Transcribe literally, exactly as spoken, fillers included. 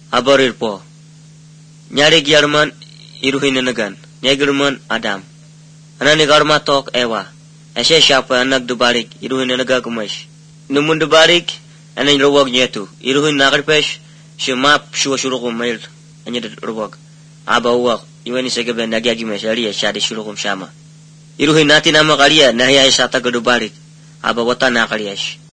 Abarir po. Nyari German iruhin nagan. Nyagerman Adam. Anani garmatok ewa. Ese siapa anak dubalik iruhin naga kumash. Numun dubalik anan ruwag nyetu. Iruhin nagarpesh shimap shua shurukum mail. Anya ruwag. Aba uwag. Iwani segeben nagyagi mesharia shadi shurukum shama. Iruhin natin nama kaliya nahiya sa taga dubalik. Aba wata na kaliyash.